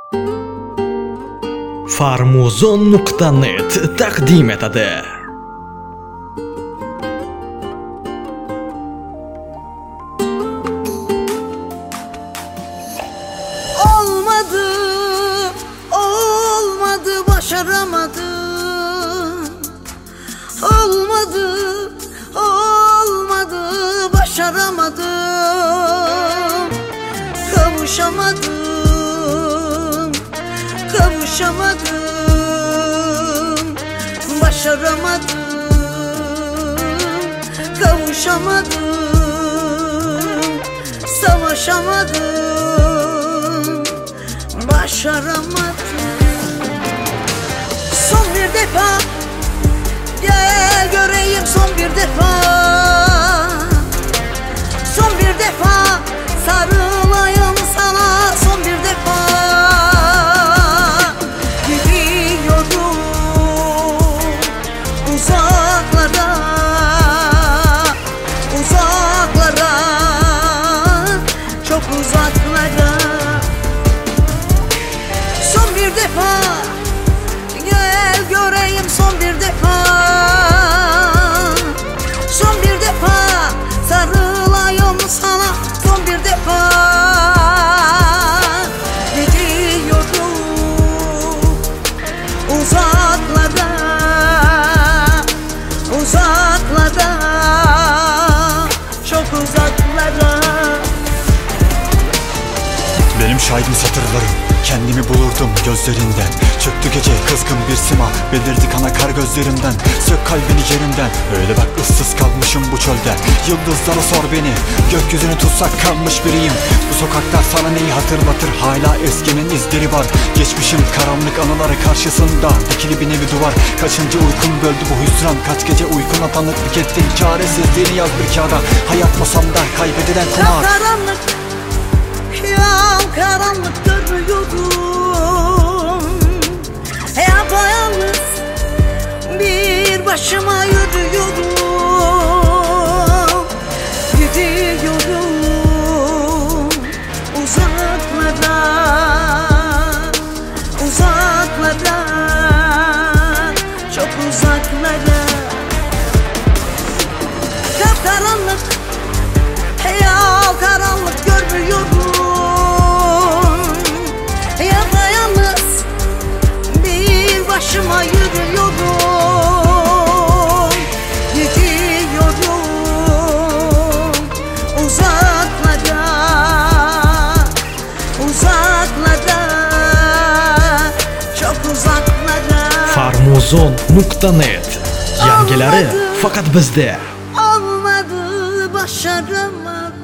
Farmuzon.net taqdim etadi. Olmadı, başaramadım. Olmadı, başaramadım. Kavuşamadım, başaramadım. Kavuşamadım, savaşamadım, başaramadım. Son bir defa gel göreyim, son bir defa. Son bir defa sarılayım sana, son bir defa. Gidiyorum uzaklara, çok uzaklara. Son bir defa gel göreyim, son bir defa. Son bir defa sarılayım sana, son bir defa. Gidiyorum uzaklara, çok uzaklara. Benim şahidim satırlarım, kendimi bulurdum gözlerinden. Çöktü gece kızgın bir sima, belirdi kana kar gözlerimden. Sök kalbini yerimden, öyle bak ıssız kalmışım bu çölde. Yıldızlara sor beni, gökyüzünü tutsak kalmış biriyim. Bu sokaklar sana neyi hatırlatır, hala eskinin izleri var. Geçmişim karanlık anıları karşısında, dikili bir nevi duvar. Kaçıncı uykun böldü bu hüsran, kaç gece uykuna tanıklık ettin. Çaresizliğini yaz bir kağıda, hayat masamda kaybedilen kumar. Karanlık, karanlık görmüyorum. Yapayalnız bir başıma yürüyorum. Gidiyorum uzaklara, çok uzaklara. Kapkaranlık, karanlık görmüyorum. Yapayalnız bir başıma yürüyorum. Gidiyorum uzaklara, çok uzaklara. Farmuzon.net yangilari faqat bizda. Olmadı, başaramadım.